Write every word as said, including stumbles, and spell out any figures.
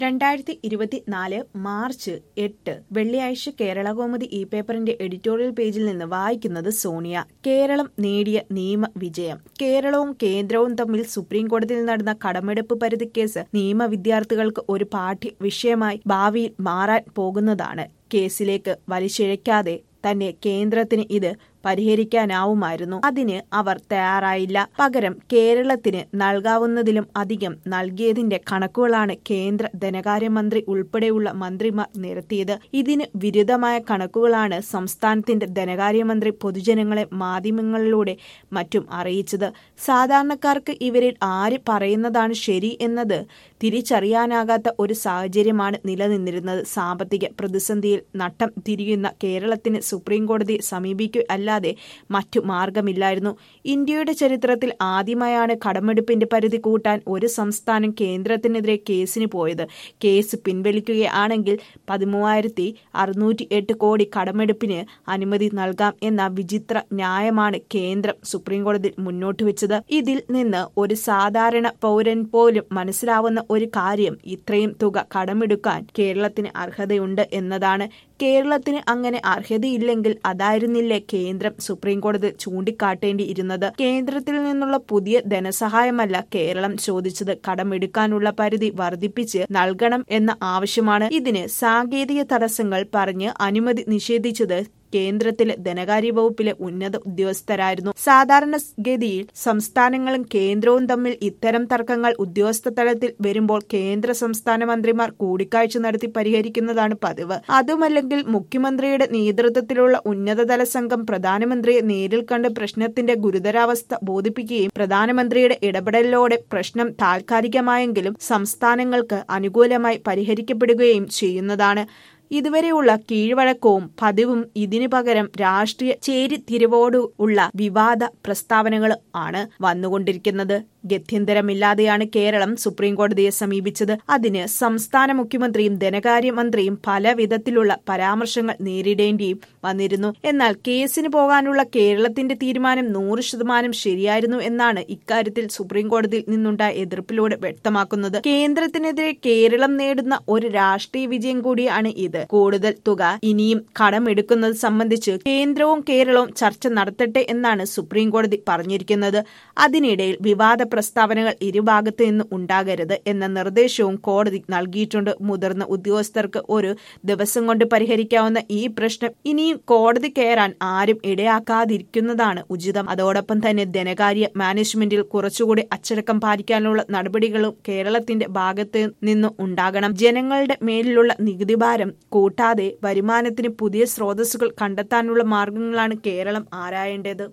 രണ്ടായിരത്തി ഇരുപത്തിനാല് മാർച്ച് എട്ട് വെള്ളിയാഴ്ച കേരളകൗമുദി ഇ പേപ്പറിന്റെ എഡിറ്റോറിയൽ പേജിൽ നിന്ന് വായിക്കുന്നത് സോണിയ. കേരളം നേടിയ നിയമ വിജയം. കേരളവും കേന്ദ്രവും തമ്മിൽ സുപ്രീംകോടതിയിൽ നടന്ന കടമെടുപ്പ് പരിധി കേസ് നിയമ വിദ്യാർത്ഥികൾക്ക് ഒരു പാഠ്യ വിഷയമായി ഭാവിയിൽ മാറാൻ പോകുന്നതാണ്. കേസിലേക്ക് വലിച്ചിഴയ്ക്കാതെ തന്നെ കേന്ദ്രത്തിന് ഇത് പരിഹരിക്കാനാവുമായിരുന്നു. അതിന് അവർ തയ്യാറായില്ല. പകരം കേരളത്തിന് നൽകാവുന്നതിലും അധികം നൽകിയതിന്റെ കണക്കുകളാണ് കേന്ദ്ര ധനകാര്യമന്ത്രി ഉൾപ്പെടെയുള്ള മന്ത്രിമാർ നിരത്തിയത്. ഇതിന് വിരുദ്ധമായ കണക്കുകളാണ് സംസ്ഥാനത്തിന്റെ ധനകാര്യമന്ത്രി പൊതുജനങ്ങളെ മാധ്യമങ്ങളിലൂടെ മറ്റും അറിയിച്ചത്. സാധാരണക്കാർക്ക് ഇവരിൽ ആര് പറയുന്നതാണ് ശരി എന്നത് തിരിച്ചറിയാനാകാത്ത ഒരു സാഹചര്യമാണ് നിലനിന്നിരുന്നത്. സാമ്പത്തിക പ്രതിസന്ധിയിൽ നട്ടം തിരിയുന്ന കേരളത്തിന് സുപ്രീംകോടതിയെ സമീപിക്കുക അല്ലാതെ മറ്റു മാർഗമില്ലായിരുന്നു. ഇന്ത്യയുടെ ചരിത്രത്തിൽ ആദ്യമായാണ് കടമെടുപ്പിന്റെ പരിധി കൂട്ടാൻ ഒരു സംസ്ഥാനം കേന്ദ്രത്തിനെതിരെ കേസിന് പോയത്. കേസ് പിൻവലിക്കുകയാണെങ്കിൽ പതിമൂവായിരത്തി അറുന്നൂറ്റി എട്ട് കോടി കടമെടുപ്പിന് അനുമതി നൽകാം എന്ന വിചിത്ര ന്യായമാണ് കേന്ദ്രം സുപ്രീംകോടതിയിൽ മുന്നോട്ട് വെച്ചത്. ഇതിൽ നിന്ന് ഒരു സാധാരണ പൗരൻ പോലും മനസ്സിലാവുന്ന ഒരു കാര്യം ഇത്രയും തുക കടമെടുക്കാൻ കേരളത്തിന് അർഹതയുണ്ട് എന്നതാണ്. കേരളത്തിന് അങ്ങനെ അർഹതയില്ലെങ്കിൽ അതായിരുന്നില്ലേ കേന്ദ്രം സുപ്രീംകോടതി ചൂണ്ടിക്കാട്ടേണ്ടിയിരുന്നത്. കേന്ദ്രത്തിൽ നിന്നുള്ള പുതിയ ധനസഹായമല്ല കേരളം ചോദിച്ചത്, കടമെടുക്കാനുള്ള പരിധി വർദ്ധിപ്പിച്ച് നൽകണം എന്ന ആവശ്യമാണ്. ഇതിന് സാങ്കേതിക തടസ്സങ്ങൾ പറഞ്ഞ് അനുമതി നിഷേധിച്ചത് കേന്ദ്രത്തിലെ ധനകാര്യ വകുപ്പിലെ ഉന്നത ഉദ്യോഗസ്ഥരായിരുന്നു. സാധാരണ ഗതിയിൽ സംസ്ഥാനങ്ങളും കേന്ദ്രവും തമ്മിൽ ഇത്തരം തർക്കങ്ങൾ ഉദ്യോഗസ്ഥ തലത്തിൽ വരുമ്പോൾ കേന്ദ്ര സംസ്ഥാന മന്ത്രിമാർ കൂടിക്കാഴ്ച നടത്തി പരിഹരിക്കുന്നതാണ് പതിവ്. അതുമല്ലെങ്കിൽ മുഖ്യമന്ത്രിയുടെ നേതൃത്വത്തിലുള്ള ഉന്നതതല സംഘം പ്രധാനമന്ത്രിയെ നേരിൽ കണ്ട് പ്രശ്നത്തിന്റെ ഗുരുതരാവസ്ഥ ബോധിപ്പിക്കുകയും പ്രധാനമന്ത്രിയുടെ ഇടപെടലോടെ പ്രശ്നം താൽക്കാലികമായെങ്കിലും സംസ്ഥാനങ്ങൾക്ക് അനുകൂലമായി പരിഹരിക്കപ്പെടുകയും ചെയ്യുന്നതാണ്. ഇതുവരെയുള്ള കീഴ്വഴക്കവും പതിവും ഇതിനു പകരം രാഷ്ട്രീയ ചേരിതിരിവോട് ഉള്ള വിവാദ പ്രസ്താവനകൾ ആണ് വന്നുകൊണ്ടിരിക്കുന്നത്. ഗത്യന്തരമില്ലാതെയാണ് കേരളം സുപ്രീംകോടതിയെ സമീപിച്ചത്. അതിന് സംസ്ഥാന മുഖ്യമന്ത്രിയും ധനകാര്യമന്ത്രിയും പല വിധത്തിലുള്ള പരാമർശങ്ങൾ നേരിടേണ്ടിയും വന്നിരുന്നു. എന്നാൽ കേസിന് പോകാനുള്ള കേരളത്തിന്റെ തീരുമാനം നൂറ് ശതമാനം ശരിയായിരുന്നു എന്നാണ് ഇക്കാര്യത്തിൽ സുപ്രീംകോടതിയിൽ നിന്നുണ്ടായ എതിർപ്പിലൂടെ വ്യക്തമാക്കുന്നത്. കേന്ദ്രത്തിനെതിരെ കേരളം നേടുന്ന ഒരു രാഷ്ട്രീയ വിജയം കൂടിയാണ് ഇത്. കൂടുതൽ തുക ഇനിയും കടമെടുക്കുന്നത് സംബന്ധിച്ച് കേന്ദ്രവും കേരളവും ചർച്ച നടത്തട്ടെ എന്നാണ് സുപ്രീംകോടതി പറഞ്ഞിരിക്കുന്നത്. അതിനിടയിൽ വിവാദ പ്രസ്താവനകൾ ഇരുഭാഗത്തു നിന്ന് ഉണ്ടാകരുത് എന്ന നിർദ്ദേശവും കോടതി നൽകിയിട്ടുണ്ട്. മുതിർന്ന ഉദ്യോഗസ്ഥർക്ക് ഒരു ദിവസം കൊണ്ട് പരിഹരിക്കാവുന്ന ഈ പ്രശ്നം ഇനിയും കോടതി കയറാൻ ആരും ഇടയാക്കാതിരിക്കുന്നതാണ് ഉചിതം. അതോടൊപ്പം തന്നെ ധനകാര്യ മാനേജ്മെന്റിൽ കുറച്ചുകൂടി അച്ചടക്കം പാലിക്കാനുള്ള നടപടികളും കേരളത്തിന്റെ ഭാഗത്ത് നിന്ന് ഉണ്ടാകണം. ജനങ്ങളുടെ മേലിലുള്ള നികുതിഭാരം കൂട്ടാതെ വരുമാനത്തിന് പുതിയ സ്രോതസ്സുകൾ കണ്ടെത്താനുള്ള മാർഗങ്ങളാണ് കേരളം ആരായേണ്ടത്.